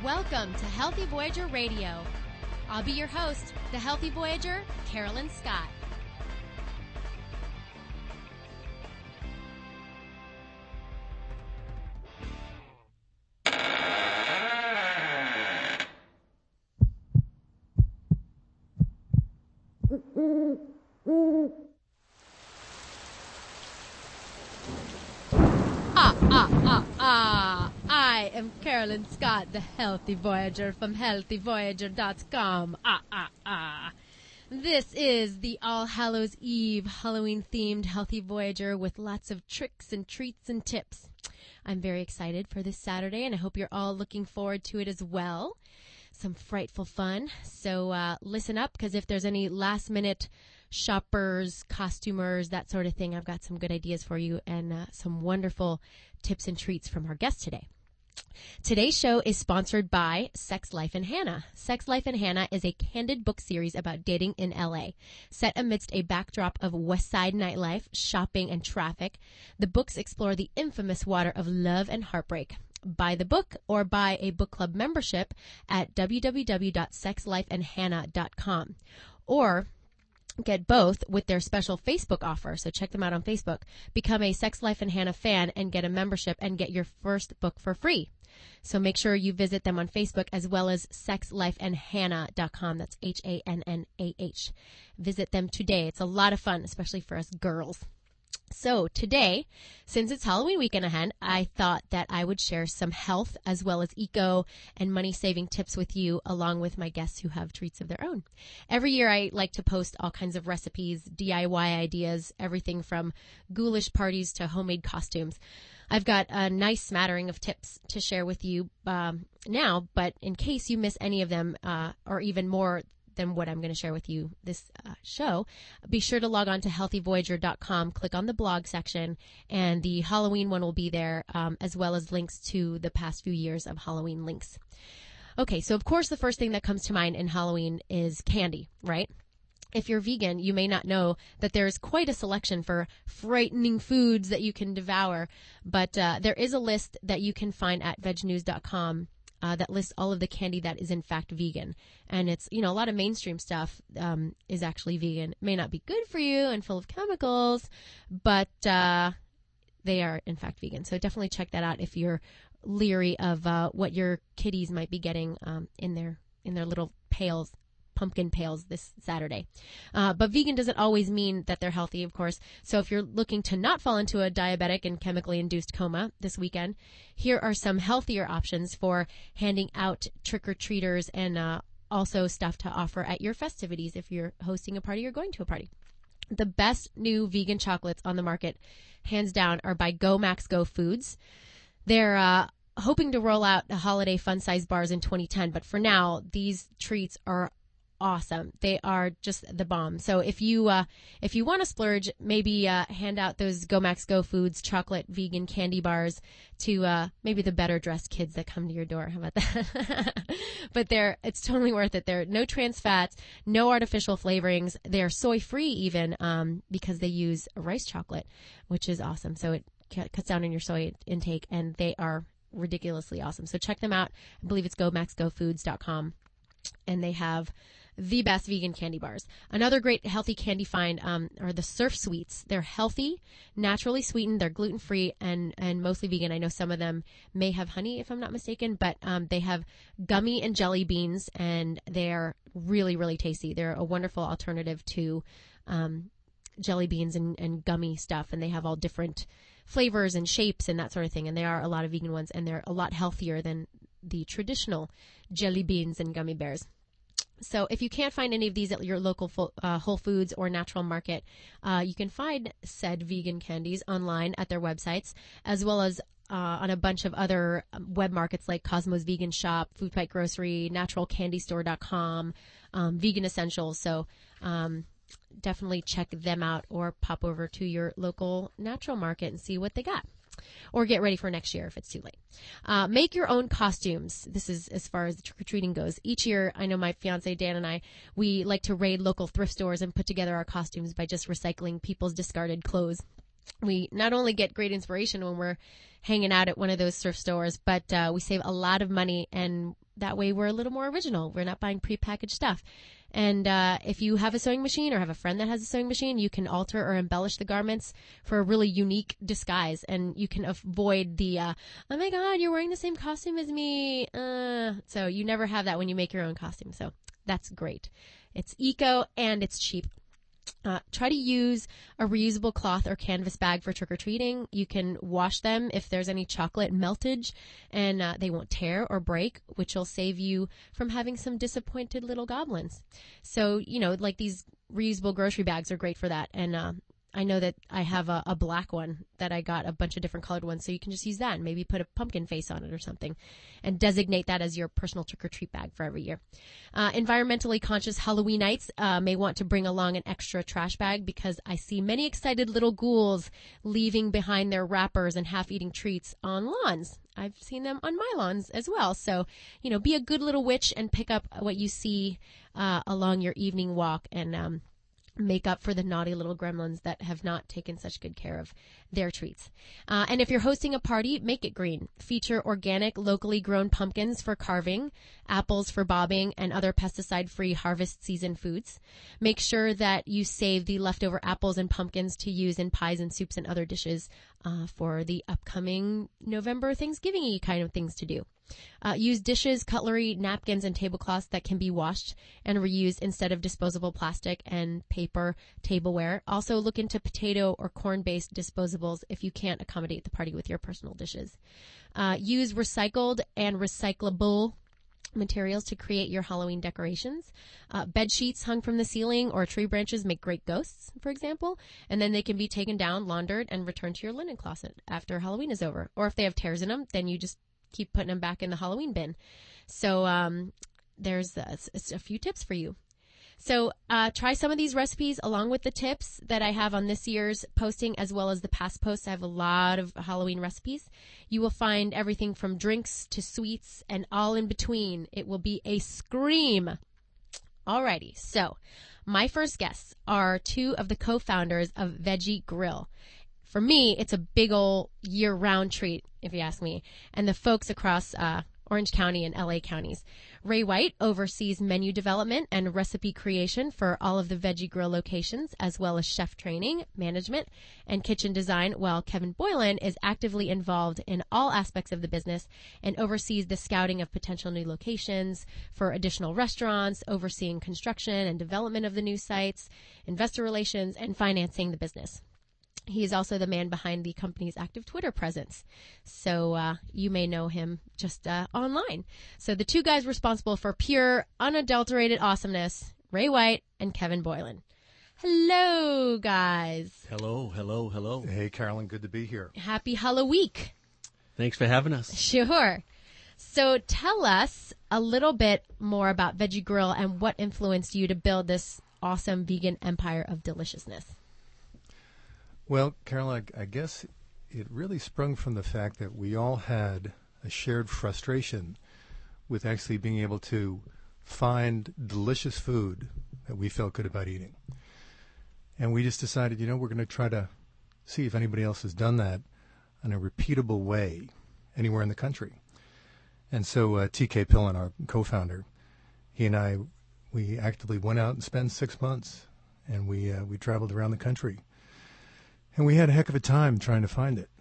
Welcome to Healthy Voyager Radio. I'll be your host, the Healthy Voyager, Carolyn Scott. I am Carolyn Scott, the Healthy Voyager from healthyvoyager.com. This is the All Hallows Eve Halloween-themed Healthy Voyager with lots of tricks and treats and tips. I'm very excited for this Saturday, and I hope you're all looking forward to it as well. Some frightful fun. So listen up, because if there's any last-minute shoppers, costumers, that sort of thing, I've got some good ideas for you and some wonderful tips and treats from our guest today. Today's show is sponsored by Sex Life and Hannah. Sex Life and Hannah is a candid book series about dating in LA. Set amidst a backdrop of West Side nightlife, shopping, and traffic, the books explore the infamous water of love and heartbreak. Buy the book or buy a book club membership at www.sexlifeandhannah.com. Or get both with their special Facebook offer, so check them out on Facebook. Become a Sex Life and Hannah fan and get a membership and get your first book for free. So make sure you visit them on Facebook as well as sexlifeandhannah.com. That's Hannah. Visit them today. It's a lot of fun, especially for us girls. So today, since it's Halloween weekend ahead, I thought that I would share some health as well as eco and money-saving tips with you, along with my guests who have treats of their own. Every year I like to post all kinds of recipes, DIY ideas, everything from ghoulish parties to homemade costumes. I've got a nice smattering of tips to share with you now, but in case you miss any of them or even more than what I'm going to share with you this show, be sure to log on to healthyvoyager.com, click on the blog section, and the Halloween one will be there, as well as links to the past few years of Halloween links. Okay, so of course the first thing that comes to mind in Halloween is candy, right? If you're vegan, you may not know that there's quite a selection for frightening foods that you can devour, but there is a list that you can find at vegnews.com that lists all of the candy that is in fact vegan. And it's, a lot of mainstream stuff is actually vegan. It may not be good for you and full of chemicals, but they are in fact vegan. So definitely check that out if you're leery of what your kiddies might be getting in their little pails, pumpkin pails this Saturday. But vegan doesn't always mean that they're healthy, of course. So if you're looking to not fall into a diabetic and chemically induced coma this weekend, here are some healthier options for handing out trick-or-treaters and also stuff to offer at your festivities if you're hosting a party or going to a party. The best new vegan chocolates on the market, hands down, are by Go Max Go Foods. They're hoping to roll out the holiday fun-size bars in 2010, but for now, these treats are awesome. They are just the bomb. So if you want to splurge, maybe hand out those Go Max Go Foods chocolate vegan candy bars to maybe the better dressed kids that come to your door. How about that? But it's totally worth it. There are no trans fats, no artificial flavorings. They're soy free even because they use rice chocolate, which is awesome. So it cuts down on your soy intake, and they are ridiculously awesome. So check them out. I believe it's gomaxgofoods.com, and they have the best vegan candy bars. Another great healthy candy find are the Surf Sweets. They're healthy, naturally sweetened, they're gluten-free, and mostly vegan. I know some of them may have honey, if I'm not mistaken, but they have gummy and jelly beans, and they're really, really tasty. They're a wonderful alternative to jelly beans and gummy stuff, and they have all different flavors and shapes and that sort of thing, and there are a lot of vegan ones, and they're a lot healthier than the traditional jelly beans and gummy bears. So if you can't find any of these at your local Whole Foods or Natural Market, you can find said vegan candies online at their websites, as well as on a bunch of other web markets like Cosmos Vegan Shop, Food Fight Grocery, naturalcandystore.com, Vegan Essentials. So definitely check them out, or pop over to your local natural market and see what they got. Or get ready for next year if it's too late. Make your own costumes. This is as far as the trick-or-treating goes. Each year, I know my fiance Dan and I, we like to raid local thrift stores and put together our costumes by just recycling people's discarded clothes. We not only get great inspiration when we're hanging out at one of those thrift stores, but we save a lot of money, and that way we're a little more original. We're not buying prepackaged stuff. And if you have a sewing machine or have a friend that has a sewing machine, you can alter or embellish the garments for a really unique disguise. And you can avoid the, oh my God, you're wearing the same costume as me. So you never have that when you make your own costume. So that's great. It's eco and it's cheap. Try to use a reusable cloth or canvas bag for trick-or-treating. You can wash them if there's any chocolate meltage, and they won't tear or break, which will save you from having some disappointed little goblins. So, like these reusable grocery bags are great for that. And I know that I have a black one that I got, a bunch of different colored ones, so you can just use that and maybe put a pumpkin face on it or something and designate that as your personal trick-or-treat bag for every year. Environmentally conscious Halloweenites may want to bring along an extra trash bag because I see many excited little ghouls leaving behind their wrappers and half-eating treats on lawns. I've seen them on my lawns as well. So, be a good little witch and pick up what you see along your evening walk and make up for the naughty little gremlins that have not taken such good care of their treats. And if you're hosting a party, make it green. Feature organic, locally grown pumpkins for carving, apples for bobbing, and other pesticide-free harvest season foods. Make sure that you save the leftover apples and pumpkins to use in pies and soups and other dishes for the upcoming November Thanksgiving-y kind of things to do. Use dishes, cutlery, napkins, and tablecloths that can be washed and reused instead of disposable plastic and paper tableware. Also look into potato or corn-based disposables if you can't accommodate the party with your personal dishes. Use recycled and recyclable materials to create your Halloween decorations. Bed sheets hung from the ceiling or tree branches make great ghosts, for example, and then they can be taken down, laundered, and returned to your linen closet after Halloween is over. Or if they have tears in them, then you just keep putting them back in the Halloween bin. So there's a few tips for you. So try some of these recipes along with the tips that I have on this year's posting as well as the past posts. I have a lot of Halloween recipes. You will find everything from drinks to sweets and all in between. It will be a scream. Alrighty, so my first guests are two of the co-founders of Veggie Grill. For me, it's a big old year-round treat, if you ask me, and the folks across Orange County and LA counties. Ray White oversees menu development and recipe creation for all of the Veggie Grill locations, as well as chef training, management, and kitchen design, while Kevin Boylan is actively involved in all aspects of the business and oversees the scouting of potential new locations for additional restaurants, overseeing construction and development of the new sites, investor relations, and financing the business. He is also the man behind the company's active Twitter presence. So you may know him just online. So the two guys responsible for pure, unadulterated awesomeness, Ray White and Kevin Boylan. Hello, guys. Hello, hello, hello. Hey, Carolyn, good to be here. Happy Halloween. Thanks for having us. Sure. So tell us a little bit more about Veggie Grill and what influenced you to build this awesome vegan empire of deliciousness. Well, Carolyn, I guess it really sprung from the fact that we all had a shared frustration with actually being able to find delicious food that we felt good about eating. And we just decided, we're going to try to see if anybody else has done that in a repeatable way anywhere in the country. And so TK Pillen, our co-founder, he and I, we actively went out and spent 6 months, and we traveled around the country. And we had a heck of a time trying to find it.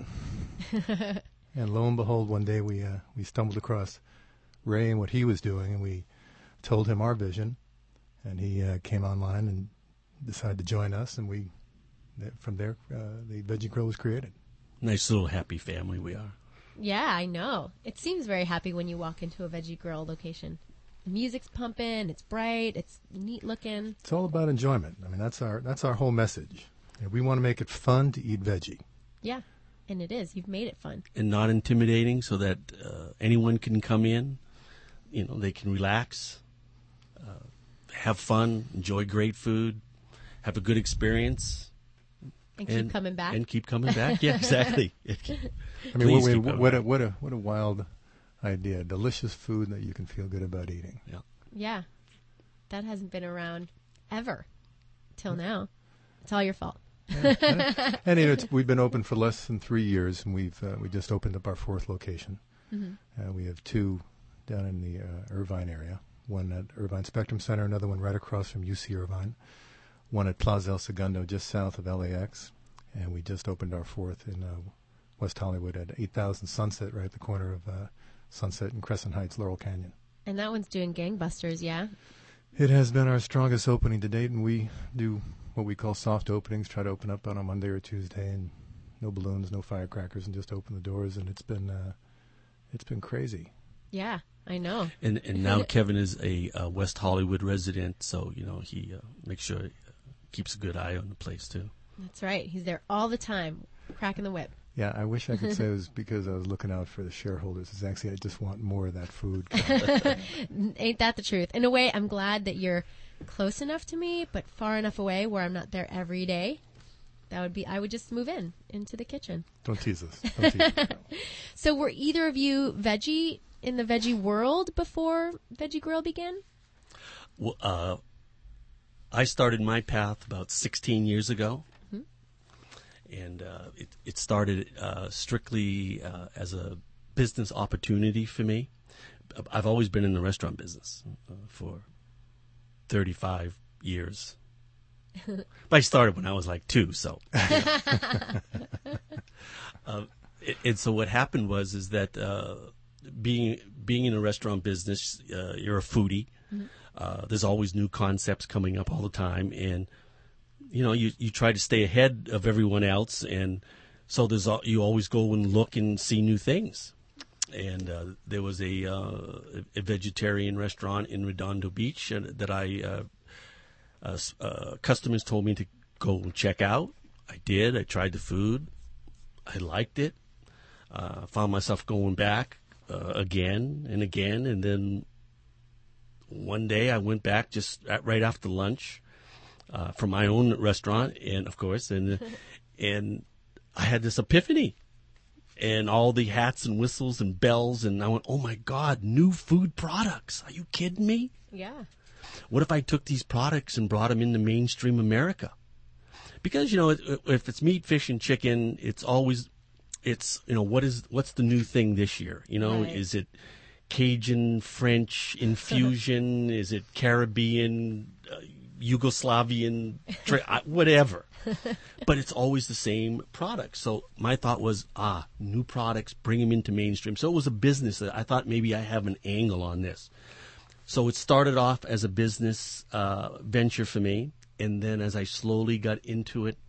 And lo and behold, one day we stumbled across Ray and what he was doing, and we told him our vision, and he came online and decided to join us, and from there, the Veggie Grill was created. Nice little happy family we are. Yeah, I know. It seems very happy when you walk into a Veggie Grill location. The music's pumping, it's bright, it's neat looking. It's all about enjoyment. I mean, that's our whole message. We want to make it fun to eat veggie. Yeah, and it is. You've made it fun. And not intimidating so that anyone can come in. They can relax, have fun, enjoy great food, have a good experience. And keep coming back. And keep coming back. Yeah, exactly. I mean, what a wild idea. Delicious food that you can feel good about eating. Yeah. Yeah. That hasn't been around ever till now. It's all your fault. And we've been open for less than 3 years, and we just opened up our 4th location. Mm-hmm. We have two down in the Irvine area. One at Irvine Spectrum Center, another one right across from UC Irvine. One at Plaza El Segundo, just south of LAX. And we just opened our fourth in West Hollywood at 8000 Sunset, right at the corner of Sunset and Crescent Heights, Laurel Canyon. And that one's doing gangbusters, yeah? It has been our strongest opening to date, and we do what we call soft openings, try to open up on a Monday or Tuesday, and no balloons, no firecrackers, and just open the doors, and it's been crazy. Yeah, I know. And now Kevin is a West Hollywood resident, so he makes sure he keeps a good eye on the place too. That's right. He's there all the time, cracking the whip. Yeah, I wish I could say it was because I was looking out for the shareholders. It's actually I just want more of that food. Ain't that the truth? In a way, I'm glad that you're close enough to me, but far enough away where I'm not there every day. I would just move into the kitchen. Don't tease us. Don't tease us. So were either of you veggie in the veggie world before Veggie Grill began? Well, I started my path about 16 years ago. And it started strictly as a business opportunity for me. I've always been in the restaurant business for 35 years. But I started when I was like 2, so. And so what happened is that being in a restaurant business, you're a foodie. Mm-hmm. There's always new concepts coming up all the time, and you try to stay ahead of everyone else, and so you always go and look and see new things. And there was a vegetarian restaurant in Redondo Beach that customers told me to go and check out. I did. I tried the food. I liked it. Found myself going back again and again, and then one day I went back just right after lunch. From my own restaurant, and of course, and I had this epiphany, and all the hats and whistles and bells, and I went, "Oh my God, new food products! Are you kidding me?" Yeah. What if I took these products and brought them into mainstream America? Because if it's meat, fish, and chicken, it's what's the new thing this year? Right. Is it Cajun, French infusion? Is it Caribbean? Yugoslavian, whatever. But it's always the same product. So my thought was, new products, bring them into mainstream. So it was a business that I thought maybe I have an angle on this. So it started off as a business venture for me. And then as I slowly got into it,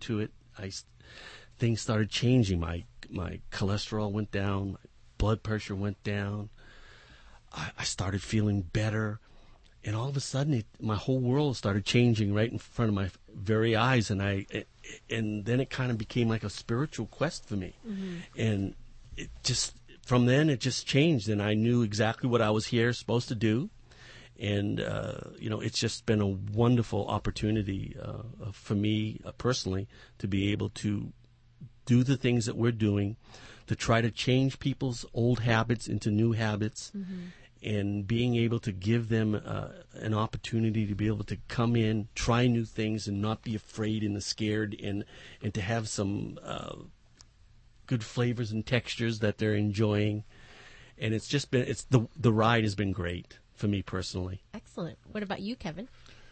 things started changing. My cholesterol went down. My blood pressure went down. I started feeling better. And all of a sudden, my whole world started changing right in front of my very eyes, and then it kind of became like a spiritual quest for me. Mm-hmm. And from then it just changed, and I knew exactly what I was supposed to do, and it's just been a wonderful opportunity for me personally to be able to do the things that we're doing, to try to change people's old habits into new habits. Mm-hmm. And being able to give them an opportunity to be able to come in, try new things, and not be afraid and scared, and to have some good flavors and textures that they're enjoying. And it's just been the ride has been great for me personally. Excellent. What about you, Kevin?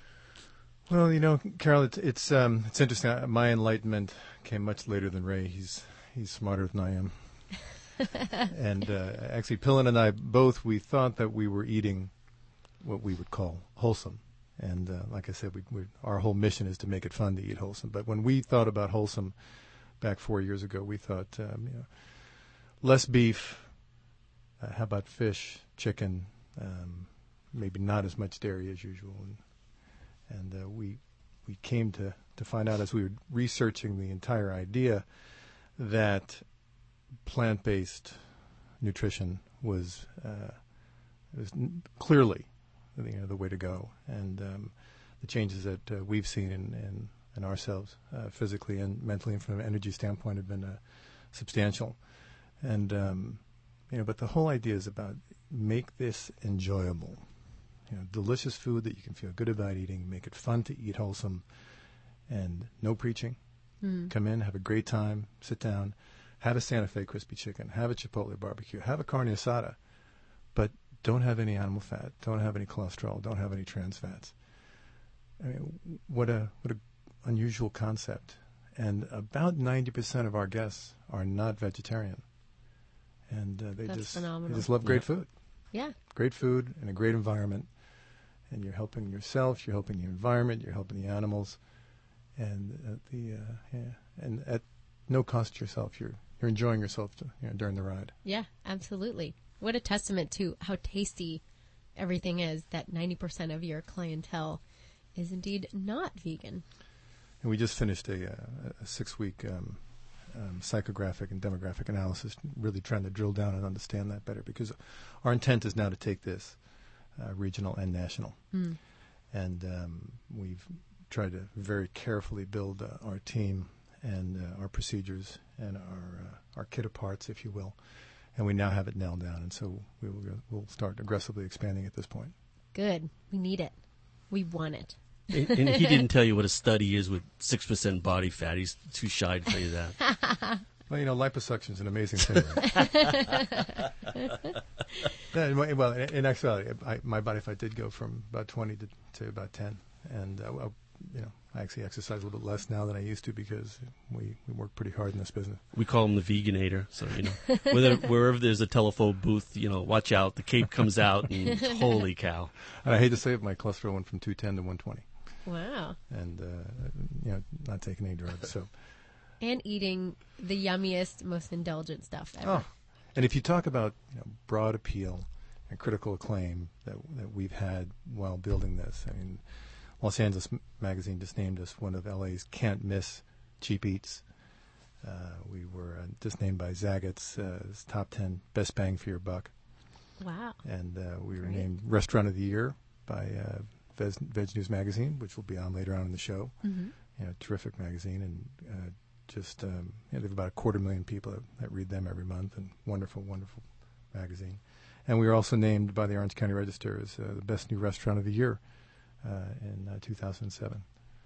Well, Carol, it's interesting. My enlightenment came much later than Ray. He's smarter than I am. And actually, Pillin and I both, we thought that we were eating what we would call wholesome. And like I said, our whole mission is to make it fun to eat wholesome. But when we thought about wholesome back 4 years ago, we thought, less beef, how about fish, chicken, maybe not as much dairy as usual. And we came to find out as we were researching the entire idea that plant-based nutrition was clearly the way to go, and the changes that we've seen in ourselves physically and mentally and from an energy standpoint have been substantial. And but the whole idea is about make this enjoyable, delicious food that you can feel good about eating, make it fun to eat wholesome, and no preaching. Come in, have a great time, sit down, have a Santa Fe crispy chicken, have a Chipotle barbecue, have a carne asada, but don't have any animal fat, don't have any cholesterol, don't have any trans fats. I mean, what a unusual concept. And about 90% of our guests are not vegetarian, and they That's just phenomenal. love great food. Yeah. Great food in a great environment, and you're helping yourself, you're helping the environment, you're helping the animals, and and at no cost to yourself, you're enjoying yourself during the ride. Yeah, absolutely. What a testament to how tasty everything is that 90% of your clientele is indeed not vegan. And we just finished a 6-week psychographic and demographic analysis, really trying to drill down and understand that better, because our intent is now to take this regional and national. And we've tried to very carefully build our team and our procedures and our kit of parts, if you will. And we now have it nailed down, and so we'll start aggressively expanding at this point. Good. We need it. We want it. And he didn't tell you what a study is with 6% body fat. He's too shy to tell you that. Well, liposuction is an amazing thing. Right? Well, in actuality, my body fat did go from about 20 to about 10, and I actually exercise a little bit less now than I used to, because we work pretty hard in this business. We call him the Veganator. So, wherever there's a telephone booth, watch out. The cape comes out, and holy cow. And I hate to say it, my cholesterol went from 210 to 120. Wow. And, not taking any drugs. So. And eating the yummiest, most indulgent stuff ever. Oh. And if you talk about broad appeal and critical acclaim that we've had while building this, I mean, Los Angeles Magazine just named us one of LA's can't miss cheap eats. We were just named by Zagat's as top 10 best bang for your buck. Wow. And we were named Restaurant of the Year by Veg News Magazine, which will be on later on in the show. Mm-hmm. Terrific magazine, and they have about 250,000 people that read them every month, and wonderful magazine. And we were also named by the Orange County Register as the best new restaurant of the year in 2007.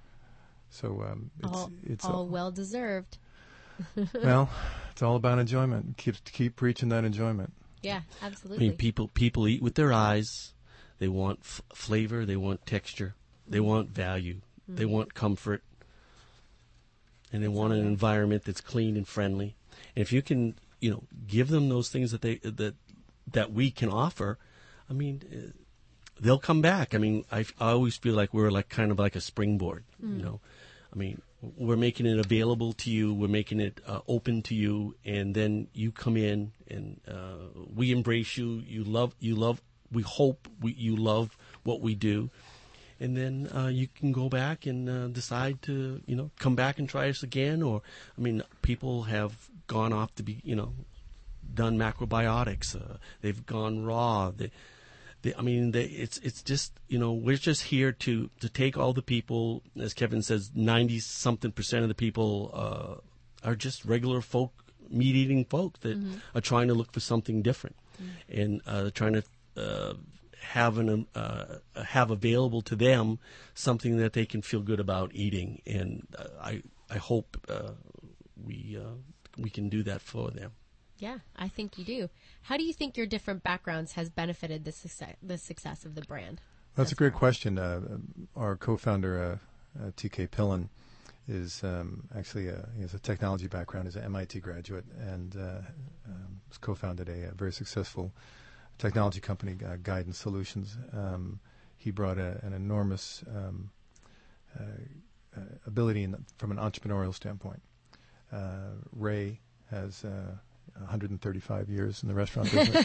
So it's all well deserved. Well, it's all about enjoyment. Keep preaching that enjoyment. Yeah, absolutely. I mean, people eat with their eyes. They want flavor. They want texture. They want value. They want comfort. And they want an environment that's clean and friendly. And if you can, give them those things that we can offer, I mean, they'll come back. I mean, I always feel like we're kind of like a springboard. I mean, we're making it available to you. We're making it open to you, and then you come in, and we embrace you. You love. We hope you love what we do. And then you can go back and decide to, come back and try us again. Or, I mean, people have gone off to be, done macrobiotics. They've gone raw. It's just, we're just here to take all the people, as Kevin says, 90-something% of the people are just regular folk, meat-eating folk that are trying to look for something different and trying to have available to them something that they can feel good about eating, and I hope we can do that for them. Yeah, I think you do. How do you think your different backgrounds has benefited the success of the brand? That's a great question. Our co-founder, T.K. Pillen, is actually he has a technology background. He's an MIT graduate, and has co-founded a very successful technology company, Guidance Solutions. He brought an enormous ability from an entrepreneurial standpoint. Ray has 135 years in the restaurant business.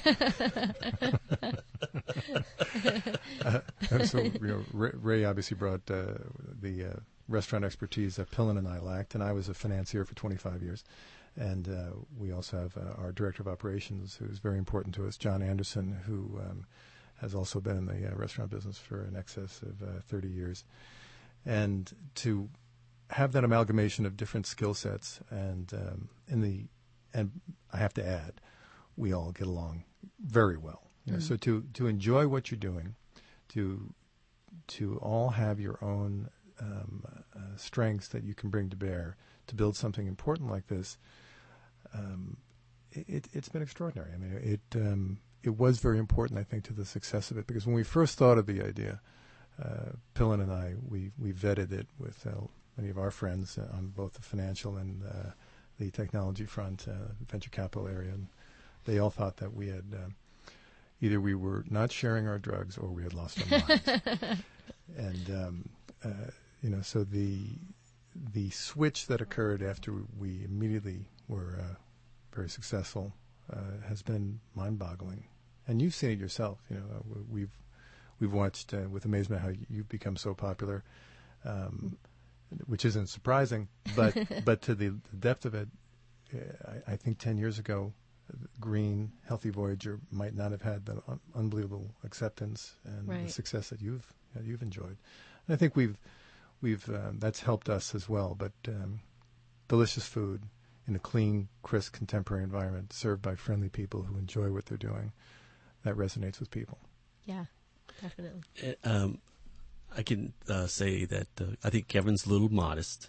So Ray obviously brought the restaurant expertise that Pillen and I lacked, and I was a financier for 25 years. And we also have our director of operations, who's very important to us, John Anderson, who has also been in the restaurant business for in excess of 30 years. And to have that amalgamation of different skill sets, and I have to add, we all get along very well. So to enjoy what you're doing, to all have your own strengths that you can bring to bear to build something important like this. It's been extraordinary. I mean, it was very important, I think, to the success of it, because when we first thought of the idea, Pillin and I, we vetted it with many of our friends on both the financial and the technology front, venture capital area, and they all thought that we had either we were not sharing our drugs or we had lost our minds. And so the switch that occurred after we immediately were very successful has been mind-boggling. And you've seen it yourself. We've watched with amazement how you've become so popular, which isn't surprising. But to the depth of it, I think 10 years ago, Green, Healthy Voyager might not have had the unbelievable acceptance and right. the success that you've enjoyed. And I think we've that's helped us as well. But delicious food in a clean, crisp, contemporary environment, served by friendly people who enjoy what they're doing, that resonates with people. Yeah, definitely. I can say that I think Kevin's a little modest.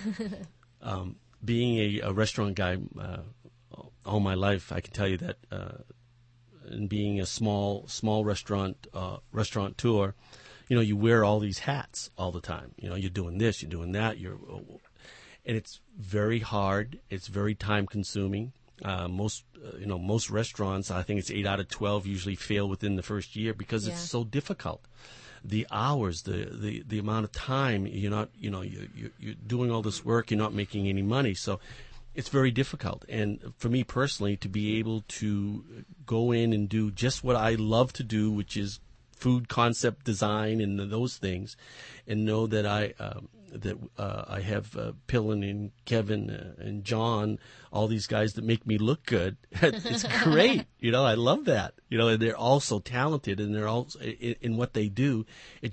Being a restaurant guy all my life, I can tell you that, and being a small restaurateur, you wear all these hats all the time. You're doing this, you're doing that, and it's very hard. It's very time consuming. Most restaurants, I think it's 8 out of 12 usually fail within the first year because it's so difficult. The hours, the amount of time, you're doing all this work, you're not making any money. So it's very difficult. And for me personally, to be able to go in and do just what I love to do, which is food concept design and those things, and know that I have Pillin and Kevin and John, all these guys that make me look good. It's great. I love that. And they're all so talented, and they're all in what they do.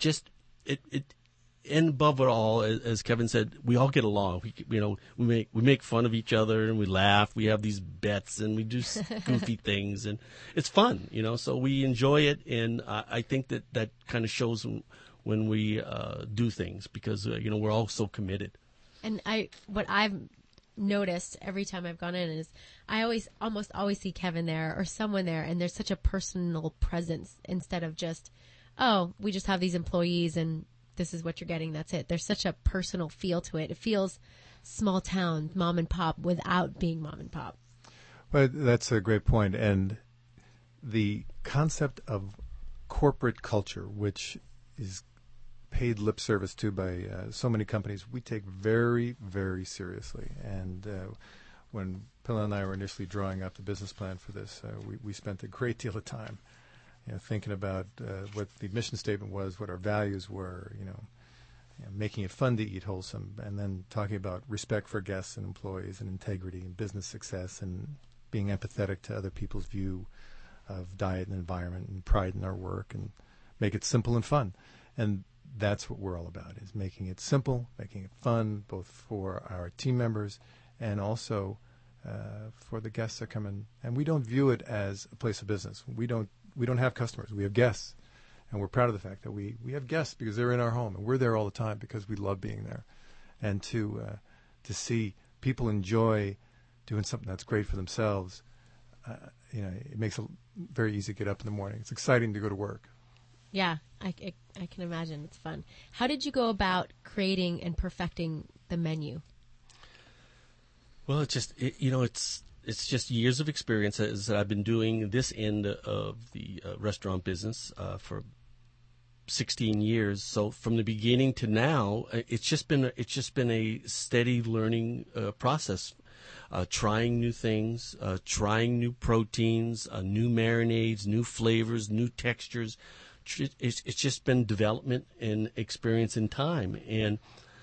And above it all, as Kevin said, we all get along. We make fun of each other and we laugh. We have these bets and we do goofy things, and it's fun. So we enjoy it, and I think that kind of shows when we do things because we're all so committed. And what I've noticed every time I've gone in is I almost always see Kevin there or someone there, and there's such a personal presence instead of just, oh, we just have these employees and this is what you're getting, that's it. There's such a personal feel to it. It feels small town, mom and pop, without being mom and pop. Well, that's a great point. And the concept of corporate culture, which is paid lip service to by so many companies, we take very, very seriously. And when Pillin and I were initially drawing up the business plan for this, we spent a great deal of time thinking about what the mission statement was, what our values were, making it fun to eat wholesome, and then talking about respect for guests and employees and integrity and business success and being empathetic to other people's view of diet and environment and pride in our work and make it simple and fun. And that's what we're all about, is making it simple, making it fun, both for our team members and also for the guests that come in. And we don't view it as a place of business. We don't have customers. We have guests. And we're proud of the fact that we have guests because they're in our home. And we're there all the time because we love being there. And to see people enjoy doing something that's great for themselves, it makes it very easy to get up in the morning. It's exciting to go to work. Yeah, I can imagine. It's fun. How did you go about creating and perfecting the menu? Well, it's just years of experience as I've been doing this end of the restaurant business for 16 years. So from the beginning to now, it's just been a steady learning process. Trying new things, trying new proteins, new marinades, new flavors, new textures. It's just been development and experience in time, and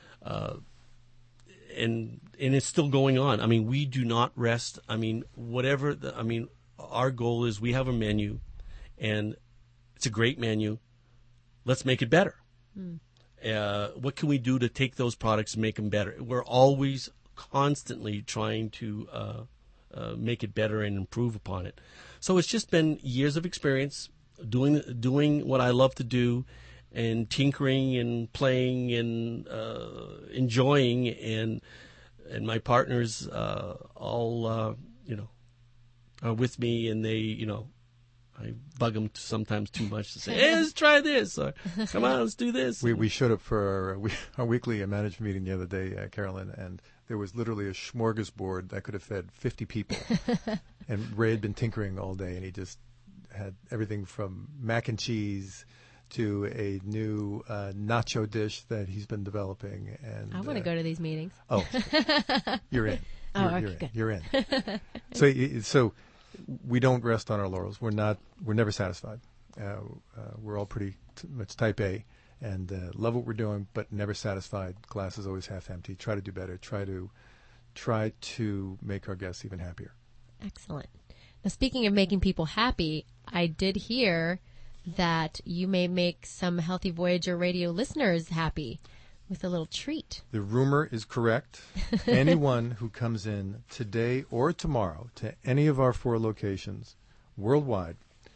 it's still going on. I mean, we do not rest. I mean, our goal is we have a menu, and it's a great menu. Let's make it better. What can we do to take those products and make them better? We're always constantly trying to make it better and improve upon it. So it's just been years of experience doing what I love to do, and tinkering and playing and enjoying, and my partners all are with me, and they I bug them sometimes too much to say, hey, let's try this, or come on, let's do this. We showed up for our weekly management meeting the other day, Carolyn, and there was literally a smorgasbord that could have fed 50 people. And Ray had been tinkering all day, and he just had everything from mac and cheese to a new nacho dish that he's been developing. And I want to go to these meetings. Oh, you're in. You're in. So we don't rest on our laurels. We're never satisfied. We're all pretty much type A, and love what we're doing, but never satisfied. Glass is always half empty. Try to do better. Try to make our guests even happier. Excellent. Now, speaking of making people happy, I did hear that you may make some Healthy Voyager radio listeners happy with a little treat. The rumor is correct. Anyone who comes in today or tomorrow to any of our 4 locations worldwide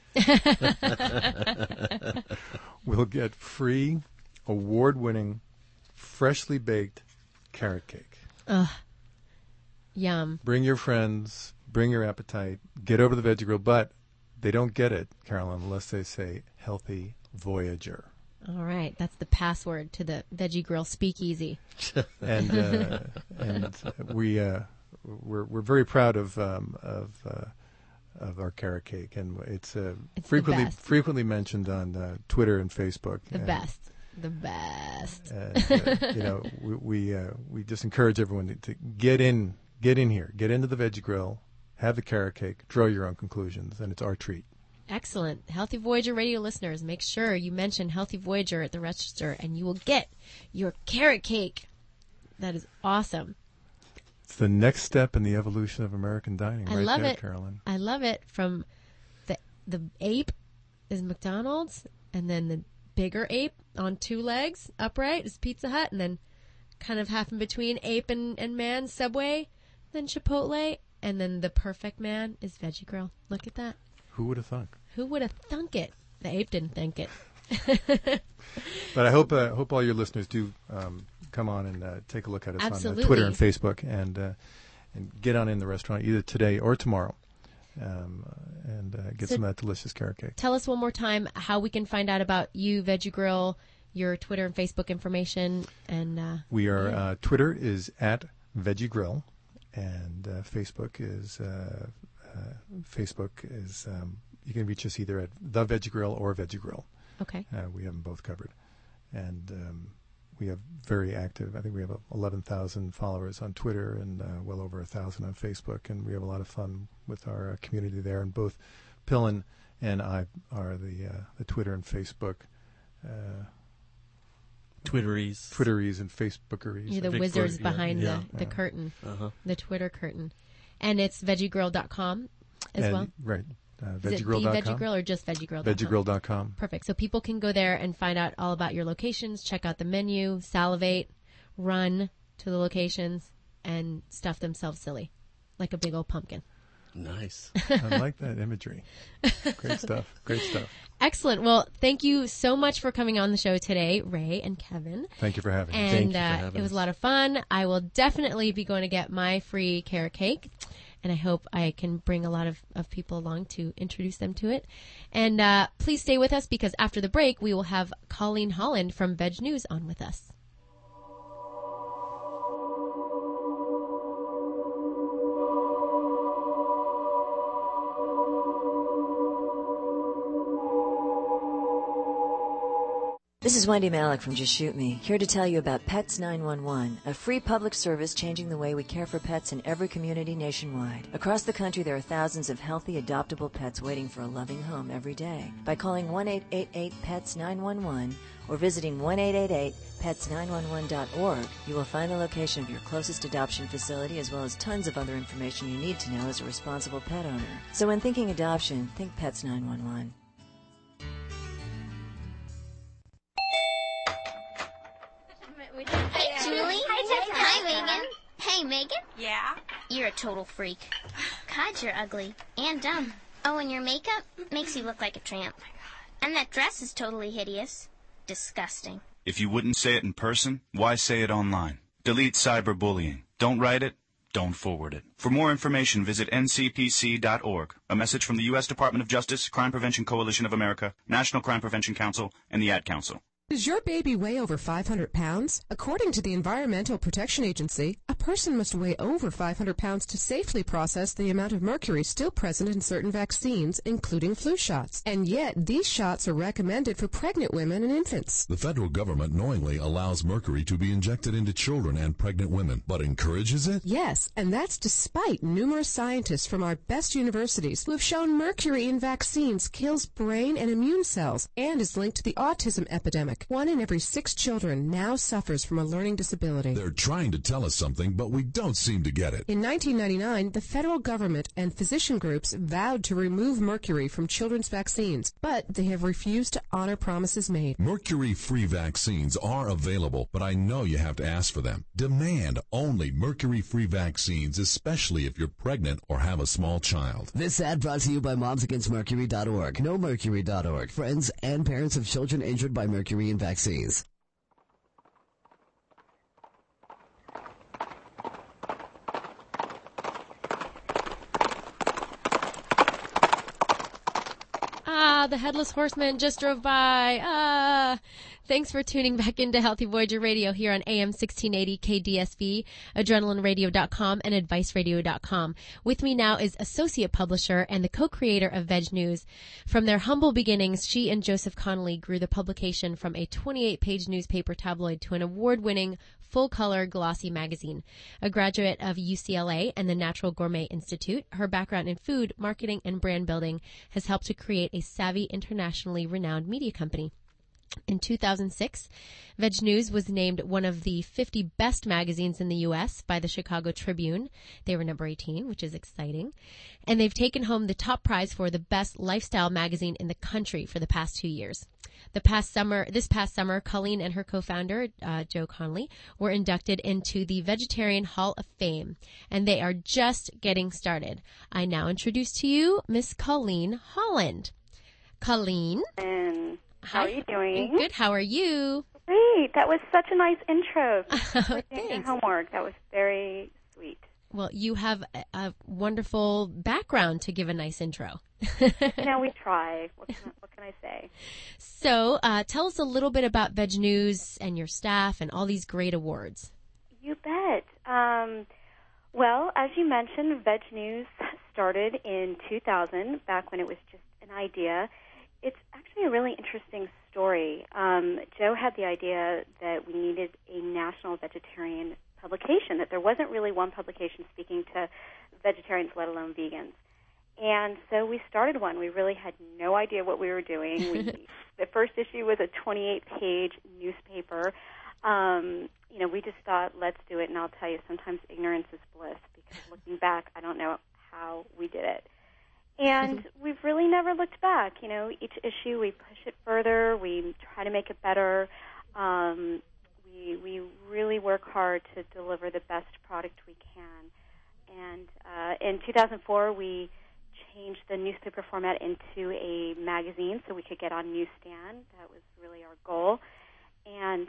will get free, award-winning, freshly baked carrot cake. Ugh. Yum. Bring your friends, bring your appetite, get over to the Veggie Grill, but they don't get it, Carolyn, unless they say Healthy Voyager. All right, that's the password to the Veggie Grill speakeasy. And we're very proud of our carrot cake, and it's frequently mentioned on Twitter and Facebook. The best. We just encourage everyone to get in here, get into the Veggie Grill, have the carrot cake, draw your own conclusions, and it's our treat. Excellent. Healthy Voyager radio listeners, make sure you mention Healthy Voyager at the register, and you will get your carrot cake. That is awesome. It's the next step in the evolution of American dining. I love it, Carolyn. I love it. From the ape is McDonald's, and then the bigger ape on 2 legs upright is Pizza Hut, and then kind of half in between ape and man, Subway, then Chipotle, and then the perfect man is Veggie Grill. Look at that. Who would have thunk? Who would have thunk it? The ape didn't think it. But I hope all your listeners do come on and take a look at us Absolutely. on Twitter and Facebook, and get on in the restaurant either today or tomorrow, and get some of that delicious carrot cake. Tell us one more time how we can find out about you, Veggie Grill, your Twitter and Facebook information, and we are Twitter is at Veggie Grill, and Facebook is you can reach us either at The Veggie Grill or Veggie Grill. Okay. We have them both covered. And we have very active, I think we have 11,000 followers on Twitter and well over 1,000 on Facebook. And we have a lot of fun with our community there. And both Pillin and I are the Twitter and Facebook Twitteries and Facebookeries. You're the wizards behind the curtain, the Twitter curtain. And it's veggiegrill.com as well? Right. Is it the Veggie Grill or just veggiegrill.com? Veggiegrill.com. Perfect. So people can go there and find out all about your locations, check out the menu, salivate, run to the locations, and stuff themselves silly, like a big old pumpkin. Nice. I like that imagery. Great stuff. Excellent. Well, thank you so much for coming on the show today, Ray and Kevin. Thank you for having me. And Thank you for having it was us. a lot of fun. I will definitely be going to get my free carrot cake. And I hope I can bring a lot of people along to introduce them to it. And please stay with us, because after the break, we will have Colleen Holland from Veg News on with us. This is Wendy Malick from Just Shoot Me, here to tell you about Pets 911, a free public service changing the way we care for pets in every community nationwide. Across the country, there are thousands of healthy, adoptable pets waiting for a loving home every day. By calling 1-888-PETS-911 or visiting 1-888-PETS911.org, you will find the location of your closest adoption facility, as well as tons of other information you need to know as a responsible pet owner. So when thinking adoption, think Pets 911. Hey, Julie. Hi, Megan. Hey, Megan. Yeah? You're a total freak. God, you're ugly. And dumb. Oh, and your makeup makes you look like a tramp. And that dress is totally hideous. Disgusting. If you wouldn't say it in person, why say it online? Delete cyberbullying. Don't write it, don't forward it. For more information, visit ncpc.org. A message from the U.S. Department of Justice, Crime Prevention Coalition of America, National Crime Prevention Council, and the Ad Council. Does your baby weigh over 500 pounds? According to the Environmental Protection Agency, a person must weigh over 500 pounds to safely process the amount of mercury still present in certain vaccines, including flu shots. And yet, these shots are recommended for pregnant women and infants. The federal government knowingly allows mercury to be injected into children and pregnant women, but encourages it? Yes, and that's despite numerous scientists from our best universities who have shown mercury in vaccines kills brain and immune cells and is linked to the autism epidemic. 1 in every 6 children now suffers from a learning disability. They're trying to tell us something, but we don't seem to get it. In 1999, the federal government and physician groups vowed to remove mercury from children's vaccines, but they have refused to honor promises made. Mercury-free vaccines are available, but I know you have to ask for them. Demand only mercury-free vaccines, especially if you're pregnant or have a small child. This ad brought to you by MomsAgainstMercury.org, NoMercury.org, friends and parents of children injured by mercury in vaccines. The Headless Horseman just drove by. Thanks for tuning back into Healthy Voyager Radio here on AM 1680 KDSV, AdrenalineRadio.com, and AdviceRadio.com. With me now is associate publisher and the co-creator of Veg News. From their humble beginnings, she and Joseph Connolly grew the publication from a 28-page newspaper tabloid to an award-winning, full-color, glossy magazine. A graduate of UCLA and the Natural Gourmet Institute, her background in food, marketing, and brand building has helped to create a savvy, internationally renowned media company. In 2006, Veg News was named one of the 50 best magazines in the U.S. by the Chicago Tribune. They were number 18, which is exciting. And they've taken home the top prize for the best lifestyle magazine in the country for the past 2 years. This past summer, Colleen and her co-founder, Joe Connolly, were inducted into the Vegetarian Hall of Fame, and they are just getting started. I now introduce to you Miss Colleen Holland. Colleen. How are you doing? Good. How are you? Great. That was such a nice intro. Thanks. Homework. That was very sweet. Well, you have a wonderful background to give a nice intro. We try. What can I say? So, tell us a little bit about Veg News and your staff and all these great awards. You bet. Well, as you mentioned, Veg News started in 2000, back when it was just an idea. It's actually a really interesting story. Joe had the idea that we needed a national vegetarian publication, that there wasn't really one publication speaking to vegetarians, let alone vegans. And so we started one. We really had no idea what we were doing. The first issue was a 28-page newspaper. We just thought, let's do it. And I'll tell you, sometimes ignorance is bliss, because looking back, I don't know how we did it. And we've really never looked back. Each issue we push it further. We try to make it better. We really work hard to deliver the best product we can. And in 2004, we changed the newspaper format into a magazine so we could get on newsstand. That was really our goal. And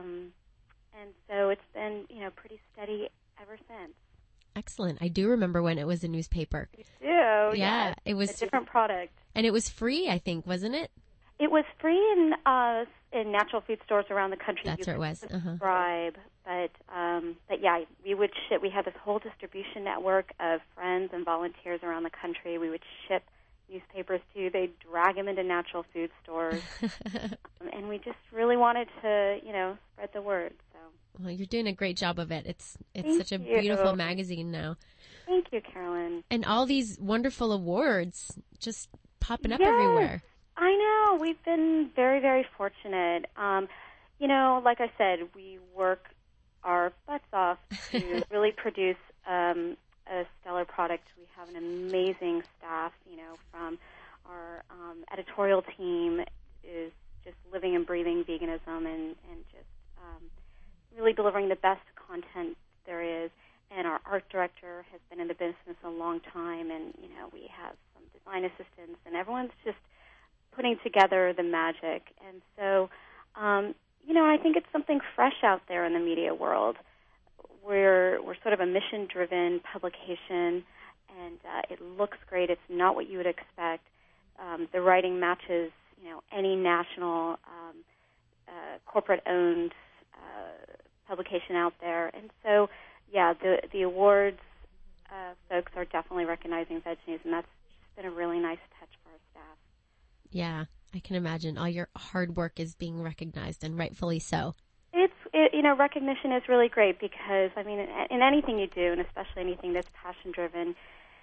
so it's been, pretty steady ever since. Excellent. I do remember when it was a newspaper. You do? Yeah. It was a different product. And it was free, I think, wasn't it? It was free in natural food stores around the country. That's where it was. Subscribe. But yeah, we would ship. We had this whole distribution network of friends and volunteers around the country. We would ship newspapers to. They'd drag them into natural food stores. And we just really wanted to, spread the word. So. Well, you're doing a great job of it. It's such a you. beautiful magazine now. Thank you, Carolyn. And all these wonderful awards just popping up everywhere. I know. We've been very, very fortunate. Like I said, we work our butts off to really produce a stellar product. We have an amazing staff, from our editorial team is just living and breathing veganism and just really delivering the best content there is. And our art director has been in the business a long time, and, we have some design assistants, and everyone's just putting together the magic. And so, I think it's something fresh out there in the media world. we're sort of a mission-driven publication, and it looks great. It's not what you would expect. The writing matches, any national corporate-owned publication out there, and so the awards folks are definitely recognizing Veg News, and that's just been a really nice touch for our staff. Yeah, I can imagine all your hard work is being recognized, and rightfully so. Recognition is really great because, in anything you do, and especially anything that's passion-driven,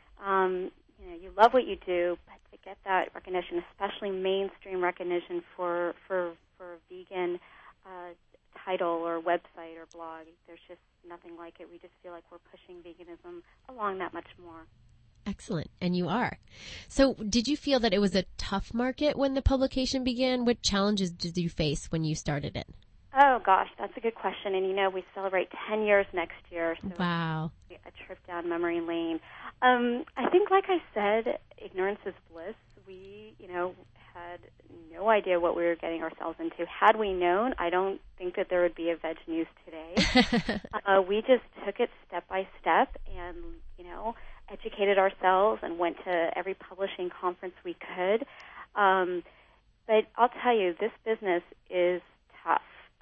you love what you do, but to get that recognition, especially mainstream recognition for a vegan title or website or blog, there's just nothing like it. We just feel like we're pushing veganism along that much more. Excellent. And you are. So did you feel that it was a tough market when the publication began? What challenges did you face when you started it? Oh, gosh, that's a good question. And, we celebrate 10 years next year. So wow. A trip down memory lane. I think, like I said, ignorance is bliss. We, had no idea what we were getting ourselves into. Had we known, I don't think that there would be a Veg News today. We just took it step by step and, educated ourselves and went to every publishing conference we could. But I'll tell you, this business is tough.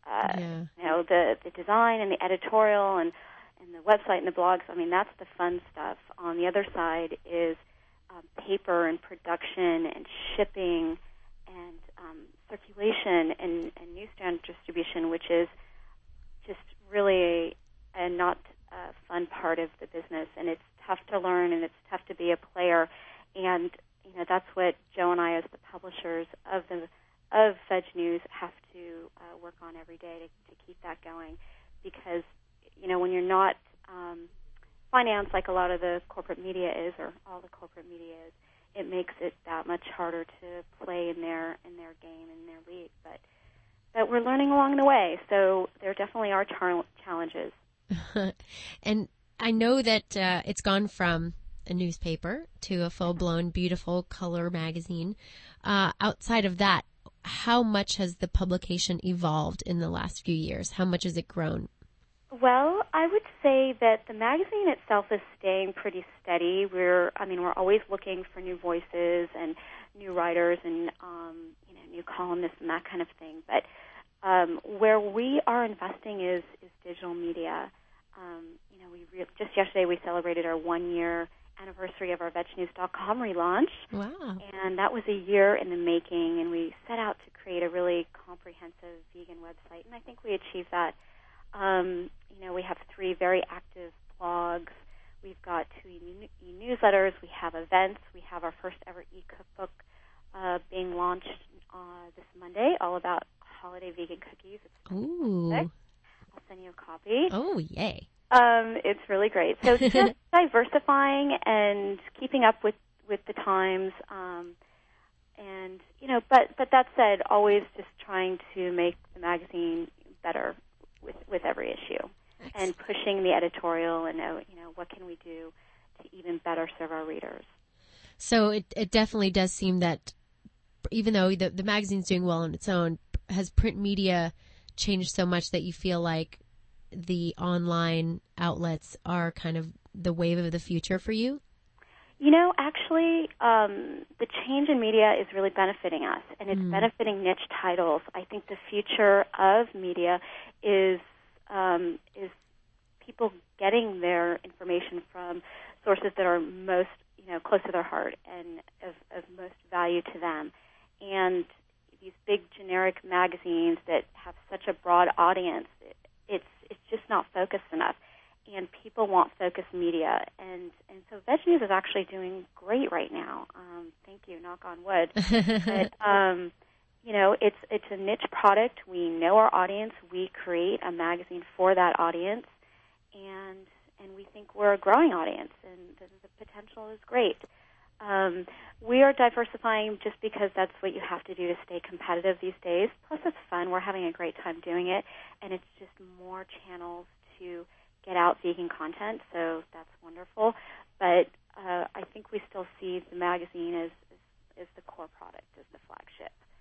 The design and the editorial and the website and the blogs, that's the fun stuff. On the other side is paper and production and shipping and circulation and newsstand distribution, which is just really a not fun part of the business. And it's tough to learn and it's tough to be a player. And, that's what Joe and I as the publishers of Veg News have to work on every day to keep that going. Because, when you're not financed like a lot of the corporate media is, or all the corporate media is, it makes it that much harder to play in their game, in their league. But we're learning along the way, so there definitely are challenges. And I know that it's gone from a newspaper to a full-blown, beautiful color magazine. Outside of that, how much has the publication evolved in the last few years? How much has it grown? Well, I would say that the magazine itself is staying pretty steady. We're always looking for new voices and new writers and new columnists and that kind of thing. But where we are investing is digital media. Just yesterday we celebrated our 1-year anniversary of our VegNews.com relaunch. Wow. And that was a year in the making, and we set out to create a really comprehensive vegan website, and I think we achieved that. We have 3 very active blogs. We've got 2 e-newsletters. We have events. We have our first ever e-cookbook being launched this Monday, all about holiday vegan cookies. It's fantastic. I'll send you a copy. Oh, yay. It's really great. So just diversifying and keeping up with the times. But that said, always just trying to make the magazine better with every issue. And pushing the editorial and, what can we do to even better serve our readers. So it definitely does seem that even though the magazine's doing well on its own, has print media changed so much that you feel like the online outlets are kind of the wave of the future for you? Actually, the change in media is really benefiting us, and it's benefiting niche titles. I think the future of media is people getting their information from sources that are most, close to their heart and of most value to them. And these big generic magazines that have such a broad audience, it's just not focused enough. And people want focused media, and so Veg News is actually doing great right now. Thank you, knock on wood. But it's a niche product. We know our audience. We create a magazine for that audience, and we think we're a growing audience, and the potential is great. We are diversifying just because that's what you have to do to stay competitive these days. Plus, it's fun. We're having a great time doing it, and it's just more channels to get out vegan content, so that's wonderful. But I think we still see the magazine as the core product, as the flagship.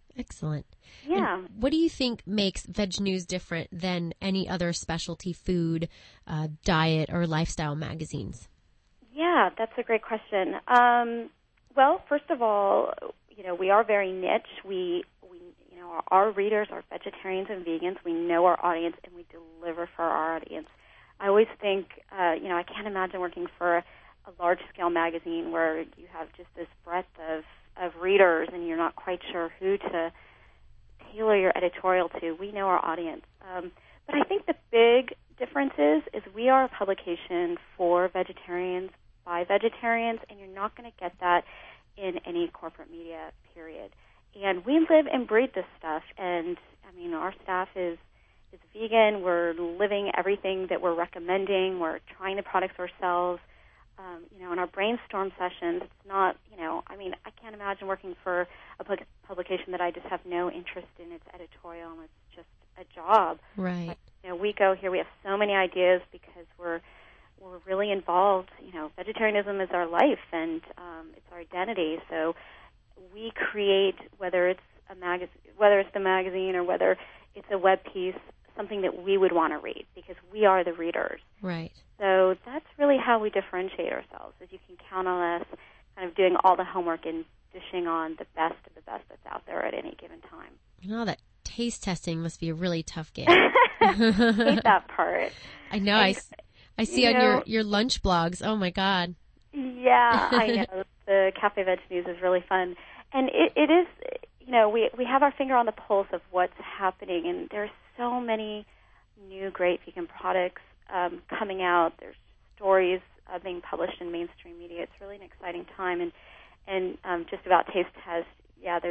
Excellent. Yeah. And what do you think makes Veg News different than any other specialty food, diet, or lifestyle magazines? Yeah, that's a great question. Well, first of all, we are very niche. We our readers are vegetarians and vegans. We know our audience, and we deliver for our audience. I always think, I can't imagine working for a large-scale magazine where you have just this breadth of readers, and you're not quite sure who to tailor your editorial to. We know our audience. But I think the big difference is we are a publication for vegetarians, by vegetarians, and you're not going to get that in any corporate media, period. And we live and breathe this stuff, and, our staff is vegan. We're living everything that we're recommending. We're trying the products ourselves. In our brainstorm sessions, it's not, I can't imagine working for a publication that I just have no interest in its editorial, and it's just a job. Right. But, we go here, we have so many ideas because we're really involved. Vegetarianism is our life, and it's our identity. So we create, whether it's the magazine or whether it's a web piece, something that we would want to read because we are the readers. Right. So that's really how we differentiate ourselves, is you can count on us kind of doing all the homework and dishing on the best of the best that's out there at any given time. That taste testing must be a really tough game. I hate that part. I know. I see on your lunch blogs. Oh, my God. Yeah, I know. The Cafe Veg News is really fun. And it is, we have our finger on the pulse of what's happening, and there's so many new great vegan products coming out. There's stories being published in mainstream media. It's really an exciting time. And just about taste test, there's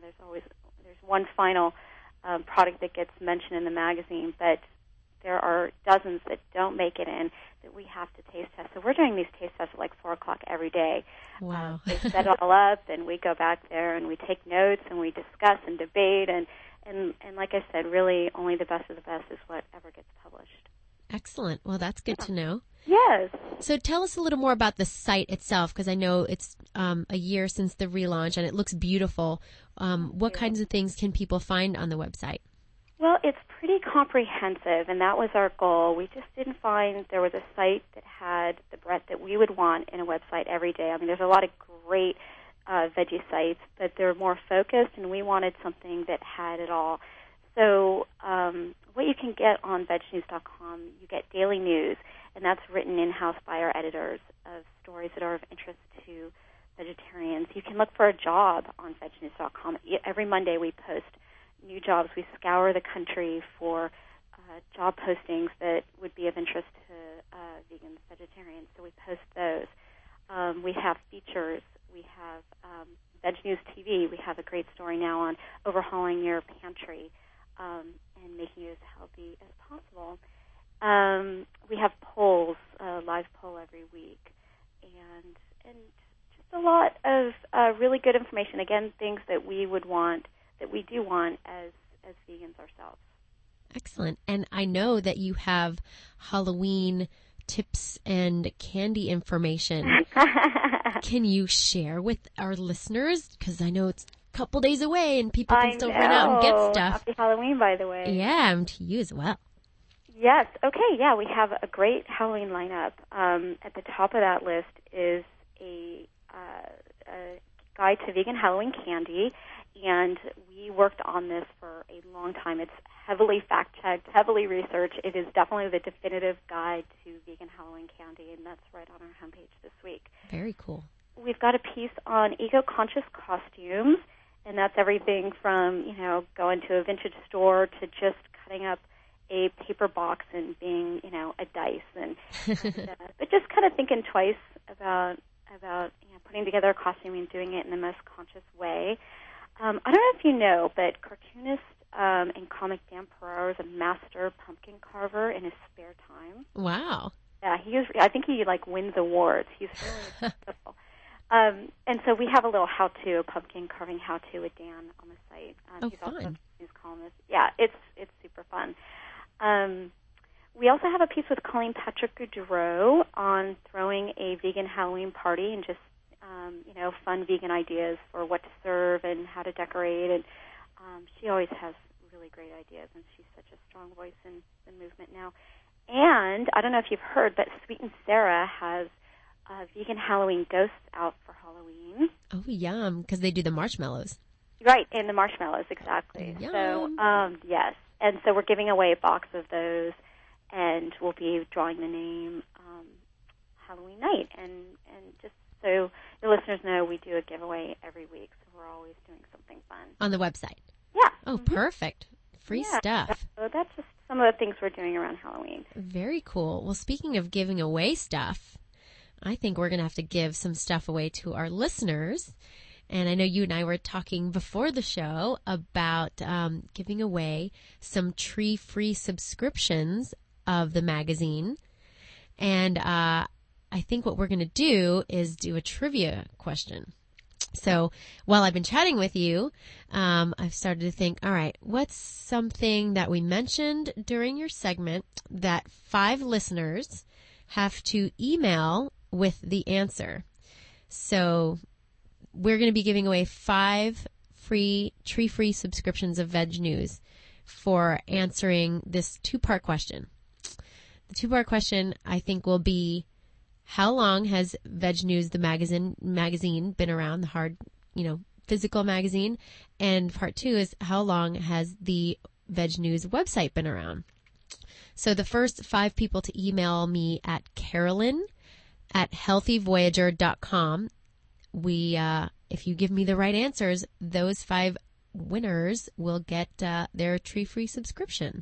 one final product that gets mentioned in the magazine, but there are dozens that don't make it in that we have to taste test. So we're doing these taste tests at like 4 o'clock every day. Wow. They set it all up, and we go back there, and we take notes, and we discuss and debate, and like I said, really only the best of the best is what ever gets published. Excellent. Well, that's good to know. Yes. So tell us a little more about the site itself, because I know it's a year since the relaunch, and it looks beautiful. What kinds of things can people find on the website? Well, it's pretty comprehensive, and that was our goal. We just didn't find there was a site that had the breadth that we would want in a website every day. There's a lot of great veggie sites, but they're more focused, and we wanted something that had it all. So what you can get on vegnews.com, you get daily news, and that's written in-house by our editors of stories that are of interest to vegetarians. You can look for a job on vegnews.com. Every Monday we post new jobs. We scour the country for job postings that would be of interest to vegans, vegetarians, so we post those. We have features. We have Veg News TV. We have a great story now on overhauling your pantry and making it as healthy as possible. We have polls, a live poll every week, and just a lot of really good information. Again, things that we would want, that we do want as vegans ourselves. Excellent. And I know that you have Halloween tips and candy information. Can you share with our listeners? Because I know it's a couple days away and people can still run out and get stuff. Happy Halloween, by the way. Yeah, and to you as well. Yes. Okay. Yeah, we have a great Halloween lineup. At the top of that list is a guide to vegan Halloween candy, and we worked on this for a long time. It's heavily fact-checked, heavily researched. It is definitely the definitive guide to vegan Halloween candy, and that's right on our homepage this week. Very cool. We've got a piece on eco-conscious costumes, and that's everything from, going to a vintage store to just cutting up a paper box and being, a dice, but just kind of thinking twice about putting together a costume and doing it in the most conscious way. I don't know if you know, but cartoonist and comic Dan Peraro is a master pumpkin carver in his spare time. Wow. Yeah, I think he wins awards. He's really successful. And so we have a little how-to, a pumpkin carving how-to with Dan on the site. He's fun. also a news columnist. Yeah, it's super fun. We also have a piece with Colleen Patrick-Goudreau on throwing a vegan Halloween party and just, fun vegan ideas for what to serve and how to decorate. And She always has really great ideas, and she's such a strong voice in the movement now. And I don't know if you've heard, but Sweet and Sarah has vegan Halloween ghosts out for Halloween. Oh, yum, because they do the marshmallows. Right, and the marshmallows, exactly. Yum. So, yes. And so we're giving away a box of those, and we'll be drawing the name Halloween night. And just so the listeners know, we do a giveaway every week, so we're always doing something fun. On the website? Yeah. Oh, perfect. Free stuff. So that's just some of the things we're doing around Halloween. Very cool. Well, speaking of giving away stuff, I think we're going to have to give some stuff away to our listeners. And I know you and I were talking before the show about giving away some tree-free subscriptions of the magazine. And I think what we're going to do is do a trivia question. So while I've been chatting with you, I've started to think, all right, what's something that we mentioned during your segment that 5 listeners have to email with the answer? So we're going to be giving away 5 tree-free subscriptions of Veg News for answering this 2-part question. The 2-part question, I think, will be, how long has Veg News, the magazine, been around, the hard, physical magazine? And part 2 is, how long has the Veg News website been around? So the first 5 people to email me at Carolyn@healthyvoyager.com, if you give me the right answers, those 5 winners will get their tree-free subscription.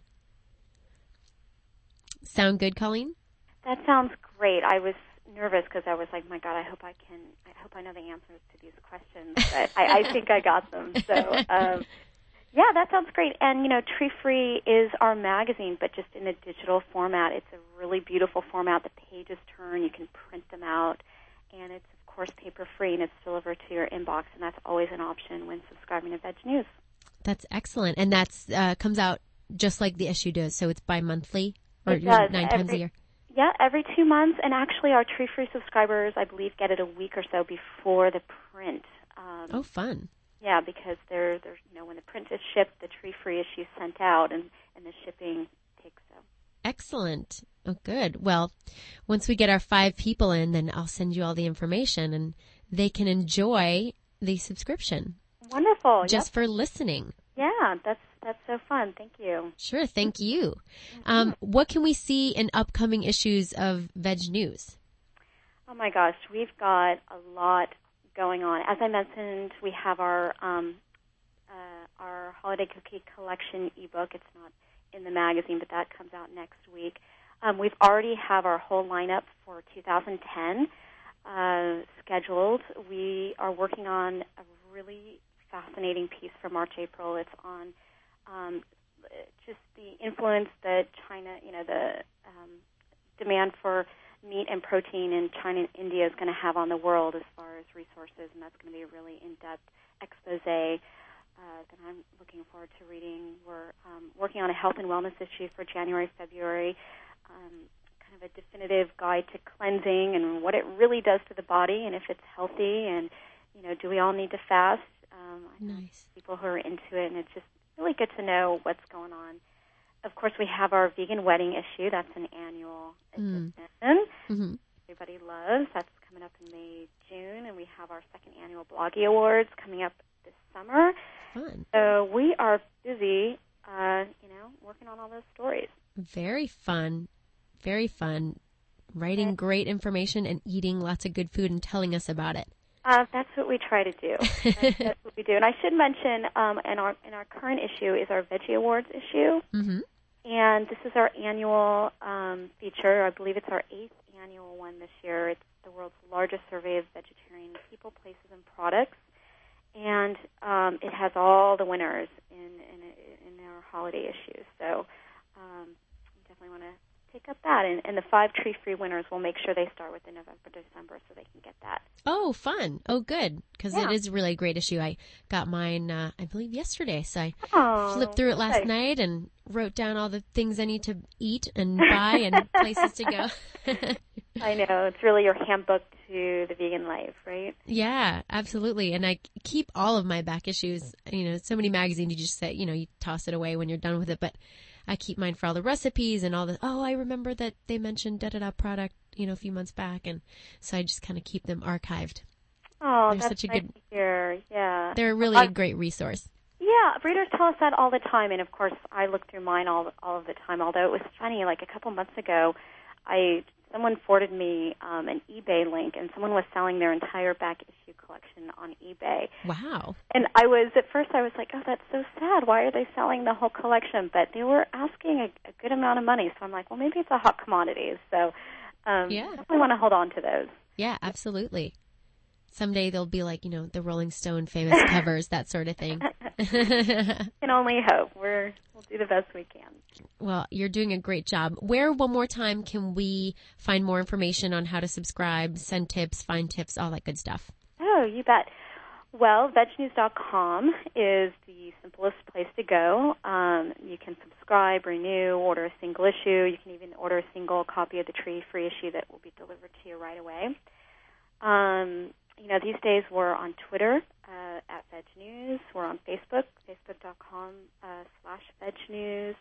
Sound good, Colleen? That sounds great. I was nervous because I was like, my God, I hope I know the answers to these questions. But I think I got them. So, yeah, that sounds great. And, Tree Free is our magazine, but just in a digital format. It's a really beautiful format. The pages turn. You can print them out. And it's, of course, paper-free, and it's delivered to your inbox. And that's always an option when subscribing to Veg News. That's excellent. And that's comes out just like the issue does. So it's bi-monthly or it does. 9 times a year? Yeah, every 2 months, and actually our tree-free subscribers, I believe, get it a week or so before the print. Oh, fun. Yeah, because they're when the print is shipped, the tree-free issue is sent out, and the shipping takes so. Excellent. Oh, good. Well, once we get our 5 people in, then I'll send you all the information, and they can enjoy the subscription. Wonderful. Just for listening. Yeah, that's so fun. Thank you. Sure, thank you. What can we see in upcoming issues of Veg News? Oh my gosh, we've got a lot going on. As I mentioned, we have our Holiday Cookie Collection ebook. It's not in the magazine, but that comes out next week. We've already have our whole lineup for 2010 scheduled. We are working on a really fascinating piece for March, April. It's on just the influence that China, the demand for meat and protein in China and India is going to have on the world as far as resources, and that's going to be a really in-depth expose that I'm looking forward to reading. We're working on a health and wellness issue for January, February, kind of a definitive guide to cleansing and what it really does to the body and if it's healthy, and, do we all need to fast? Nice. People who are into it, and it's just really good to know what's going on. Of course, we have our vegan wedding issue. That's an annual edition. Mm-hmm. Everybody loves. That's coming up in May, June, and we have our 2nd annual Bloggy Awards coming up this summer. Fun. So we are busy, working on all those stories. Very fun. Very fun. Writing great information and eating lots of good food and telling us about it. That's what we try to do. That's what we do. And I should mention, in our current issue is our Veggie Awards issue. Mm-hmm. And this is our annual feature. I believe it's our 8th annual one this year. It's the world's largest survey of vegetarian people, places, and products. And it has all the winners in our holiday issues. So definitely want to take up that. And the 5 tree-free winners, will make sure they start within November, December, so they can get that. Oh, fun. Oh, good. Because it is really a great issue. I got mine, I believe, yesterday. So I flipped through it last night and wrote down all the things I need to eat and buy and places to go. I know. It's really your handbook to the vegan life, right? Yeah, absolutely. And I keep all of my back issues. So many magazines you just say, you toss it away when you're done with it. But I keep mine for all the recipes and all the, I remember that they mentioned da-da-da product, a few months back. And so I just kind of keep them archived. Oh, They're that's such a nice good, to hear. Yeah. They're really a great resource. Yeah, readers tell us that all the time. And, of course, I look through mine all of the time. Although it was funny, like a couple months ago, someone forwarded me an eBay link, and someone was selling their entire back issue collection on eBay. Wow. And at first I was like, oh, that's so sad. Why are they selling the whole collection? But they were asking a good amount of money. So I'm like, well, maybe it's a hot commodity. So definitely want to hold on to those. Yeah, absolutely. Someday they'll be like, the Rolling Stone famous covers, that sort of thing. Can only hope. We'll do the best we can. Well, you're doing a great job. Where, one more time, can we find more information on how to subscribe, send tips, find tips, all that good stuff? Oh, you bet. Well, vegnews.com is the simplest place to go. You can subscribe, renew, order a single issue. You can even order a single copy of the tree-free issue that will be delivered to you right away. These days we're on Twitter at Veg News. We're on Facebook, facebook.com/VegNews.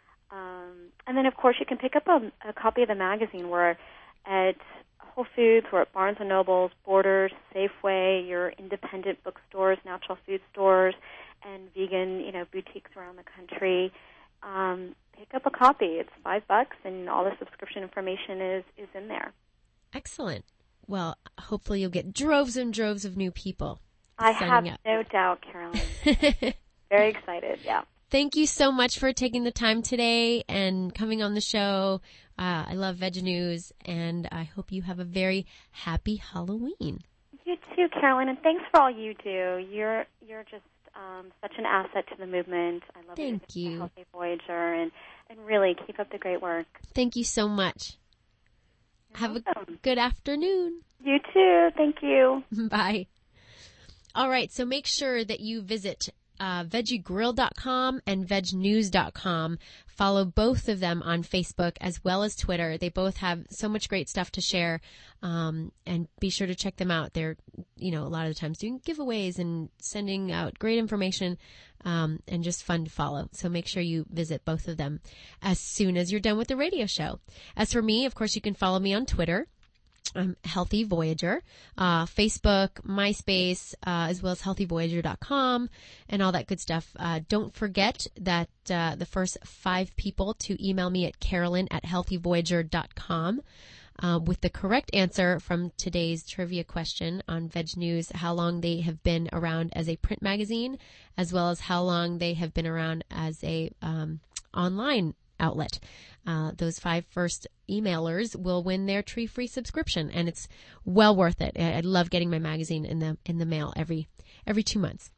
And then, of course, you can pick up a copy of the magazine. We're at Whole Foods, we're at Barnes & Nobles, Borders, Safeway, your independent bookstores, natural food stores, and vegan, boutiques around the country. Pick up a copy. It's $5, and all the subscription information is in there. Excellent. Well, hopefully you'll get droves and droves of new people. I have no doubt, Carolyn. Very excited, yeah. Thank you so much for taking the time today and coming on the show. I love Veg News, and I hope you have a very happy Halloween. You too, Carolyn, and thanks for all you do. You're just such an asset to the movement. I love Thank you. Healthy Voyager, and really keep up the great work. Thank you so much. Have a good afternoon. You too. Thank you. Bye. All right. So make sure that you visit VeggieGrill.com and VegNews.com. Follow both of them on Facebook as well as Twitter. They both have so much great stuff to share. And be sure to check them out. They're, a lot of the times doing giveaways and sending out great information, and just fun to follow. So make sure you visit both of them as soon as you're done with the radio show. As for me, of course, you can follow me on Twitter. I'm Healthy Voyager, Facebook, MySpace, as well as healthyvoyager.com and all that good stuff. Don't forget that the first 5 people to email me at carolyn@healthyvoyager.com with the correct answer from today's trivia question on Veg News, how long they have been around as a print magazine, as well as how long they have been around as a online outlet. Those 5 first emailers will win their tree-free subscription, and it's well worth it. I love getting my magazine in the mail every 2 months.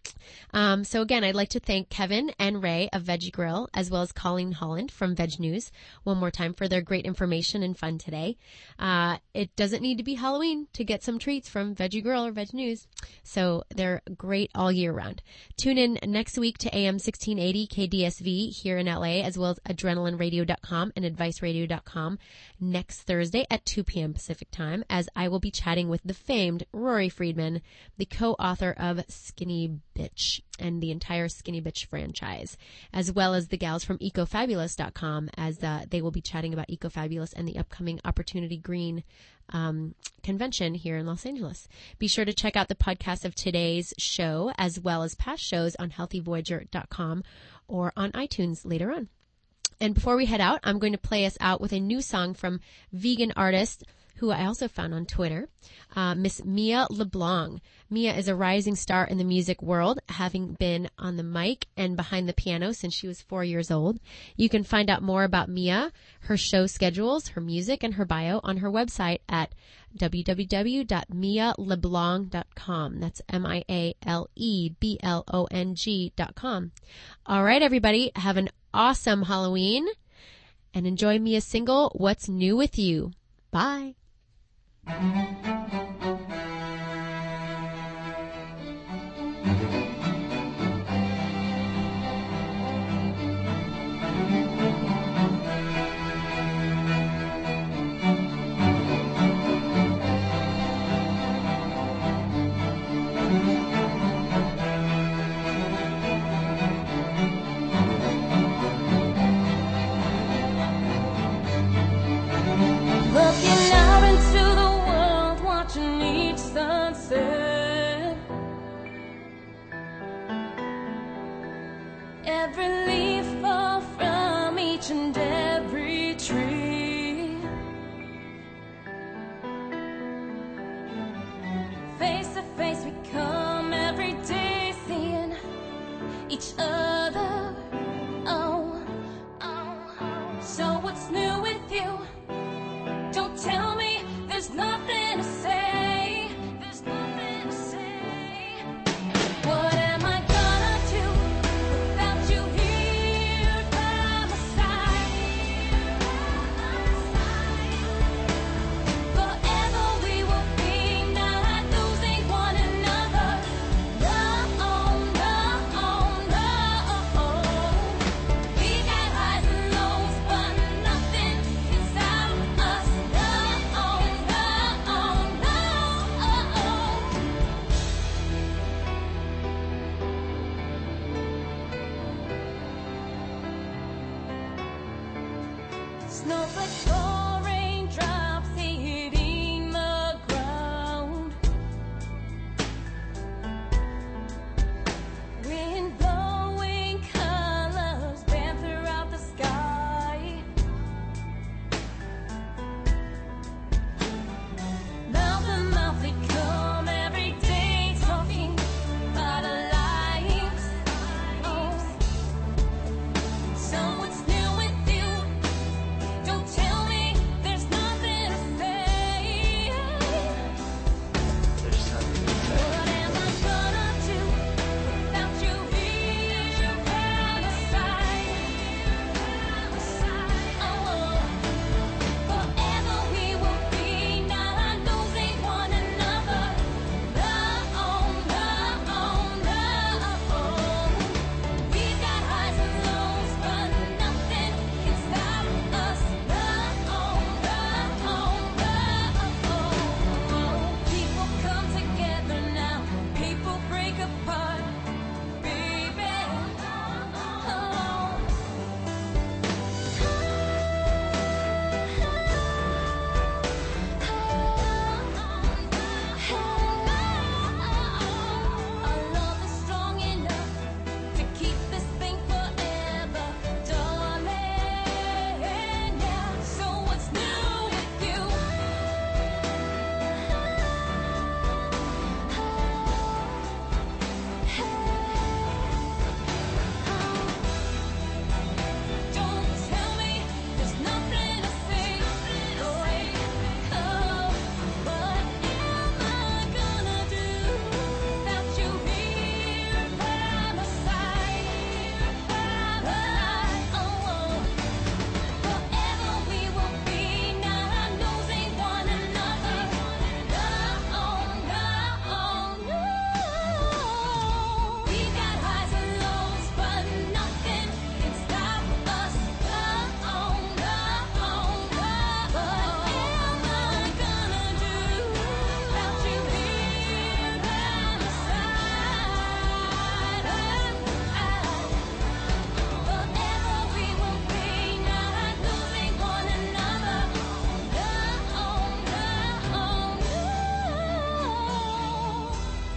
So again, I'd like to thank Kevin and Ray of Veggie Grill, as well as Colleen Holland from Veg News, one more time for their great information and fun today. It doesn't need to be Halloween to get some treats from Veggie Grill or Veg News, so they're great all year round. Tune in next week to AM 1680 KDSV here in LA, as well as AdrenalineRadio.com and AdviceRadio.com next Thursday at 2 p.m. Pacific Time, as I will be chatting with the famed Rory Friedman, the co-author of Skinny Bitch and the entire Skinny Bitch franchise, as well as the gals from EcoFabulous.com, as they will be chatting about EcoFabulous and the upcoming Opportunity Green convention here in Los Angeles. Be sure to check out the podcast of today's show, as well as past shows on healthyvoyager.com or on iTunes later on. And before we head out, I'm going to play us out with a new song from vegan artist who I also found on Twitter, Miss Mia LeBlanc. Mia is a rising star in the music world, having been on the mic and behind the piano since she was 4 years old. You can find out more about Mia, her show schedules, her music, and her bio on her website at www.mialeblanc.com. That's MIALEBLONG.com. All right, everybody, have an awesome Halloween and enjoy Mia's single, What's New With You. Bye. Snowflakes fall, raindrops hitting the ground. Wind blowing colors bend throughout the sky. Mouth to mouth we come every day, talking about our lives. Oh, so what's new with you? Don't tell me there's nothing to say. What am I gonna do without you here by my side? Oh, forever we will be not losing one another. No, no, no. We've got highs and lows, but nothing can stop us. No. People come together now, people break apart, baby. Our love is strong enough to keep this thing forever, darling. Yeah. So what's new with you? Don't tell me there's nothing to say. Oh, what am I gonna do without you here by my side? Oh, forever we will be not losing one another. No. We've got highs and lows, but nothing can stop us. What am I gonna do without you here by my side? Forever we will be not losing one another. No.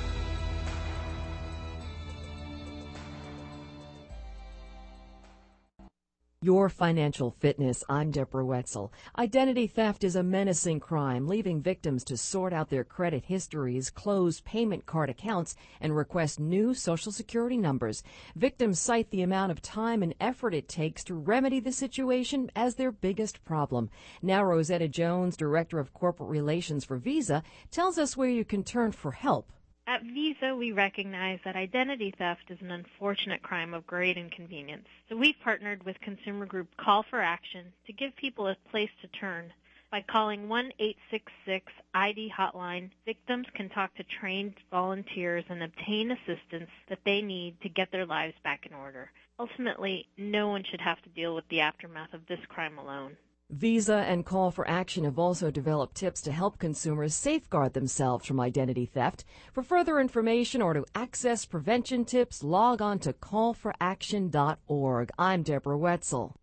Your Financial Fitness. I'm Deborah Wetzel. Identity theft is a menacing crime, leaving victims to sort out their credit histories, close payment card accounts, and request new Social Security numbers. Victims cite the amount of time and effort it takes to remedy the situation as their biggest problem. Now Rosetta Jones, Director of Corporate Relations for Visa, tells us where you can turn for help. At Visa, we recognize that identity theft is an unfortunate crime of great inconvenience. So we've partnered with consumer group Call for Action to give people a place to turn. By calling 1-866-ID hotline, victims can talk to trained volunteers and obtain assistance that they need to get their lives back in order. Ultimately, no one should have to deal with the aftermath of this crime alone. Visa and Call for Action have also developed tips to help consumers safeguard themselves from identity theft. For further information or to access prevention tips, log on to callforaction.org. I'm Deborah Wetzel.